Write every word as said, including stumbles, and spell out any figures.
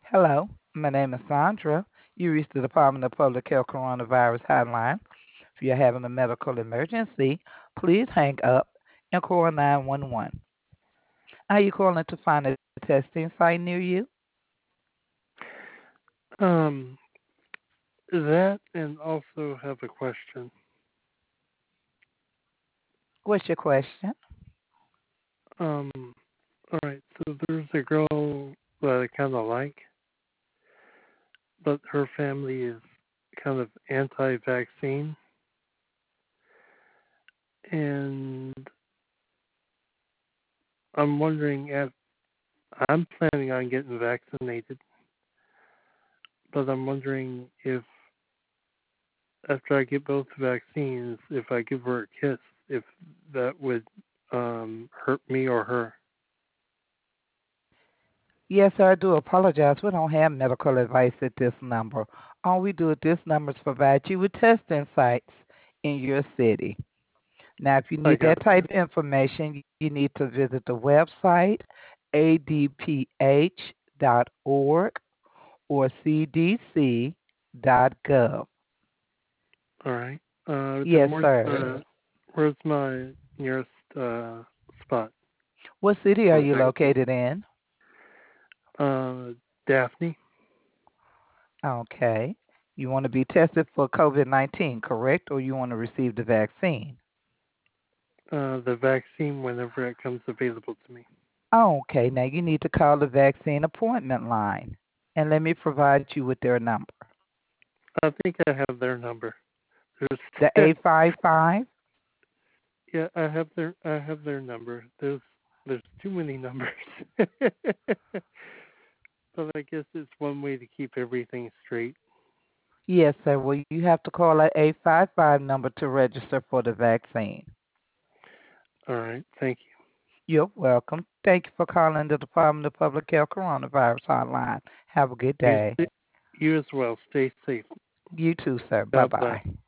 Hello, my name is Sandra. You reached the Department of Public Health Coronavirus Hotline. If you're having a medical emergency, please hang up and call nine one one. Are you calling to find a testing site near you? Um, that and also have a question. What's your question? Um, all right, so there's a girl that I kind of like, but her family is kind of anti-vaccine, and I'm wondering if I'm planning on getting vaccinated, but I'm wondering if after I get both vaccines, if I give her a kiss, if that would um, hurt me or her. Yes, sir, I do apologize. We don't have medical advice at this number. All we do at this number is provide you with testing sites in your city. Now, if you I need that type gotcha. of information, you need to visit the website a d p h dot org or c d c dot gov. All right. Uh, Yes, then where's sir. the where's my nearest uh, spot What city are for you vaccine? located in? Uh, Daphne. Okay. You want to be tested for COVID nineteen, correct? Or you want to receive the vaccine? Uh, the vaccine whenever it comes available to me. Okay. Now you need to call the vaccine appointment line and let me provide you with their number. I think I have their number. The There's eight five five. yeah, I have their I have their number. There's there's too many numbers. But I guess it's one way to keep everything straight. Yes, sir. Well, you have to call that eight five five number to register for the vaccine. All right. Thank You're welcome. Thank you for calling the Department of Public Health Coronavirus Hotline. Have a good you. You day. st- you as well. Stay safe. You too, sir. Bye God bless. bye.